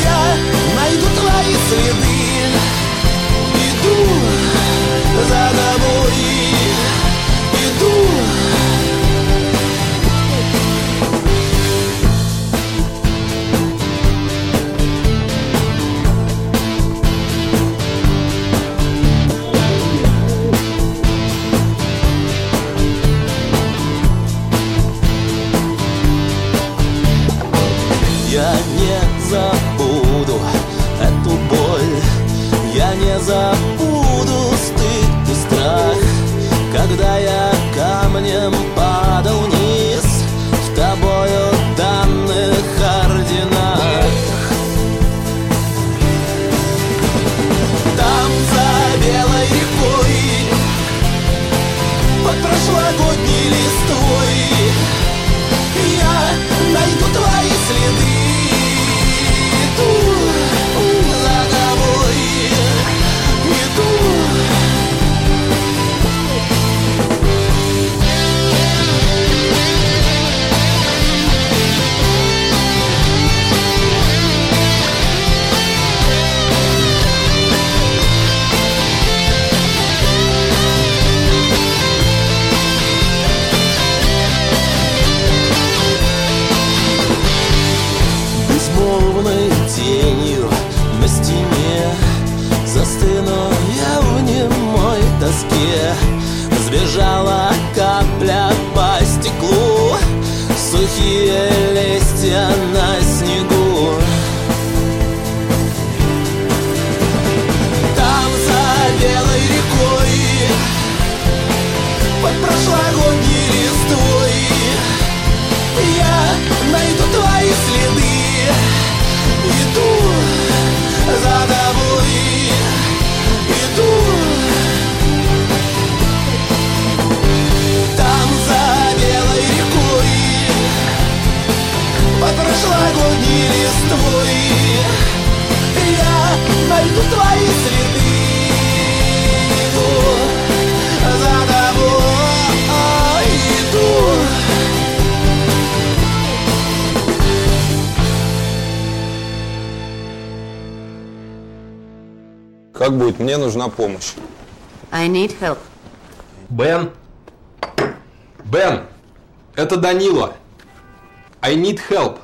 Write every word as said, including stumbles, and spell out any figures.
Я найду твои следы, иду за тобой, иду. Я не забуду эту боль, я не забуду стыд и страх, когда я камнем падал вниз в тобою данных координат. Там за белой рекой, под прошлогодней листвой, я найду твои следы. Безмолвной тенью на стене застыну я в немой тоске. Сбежала капля по стеклу, сухие листья на снегу. Там за белой рекой, под прошлогодней листвой, я найду твои следы. Иду за тобой, иду. Там за белой рекой, под прошлогодней листвой, я найду твои следы. Иду за тобой, иду. Как будет? Мне нужна помощь. I need help. Бен? Бен! Это Данила. I need help.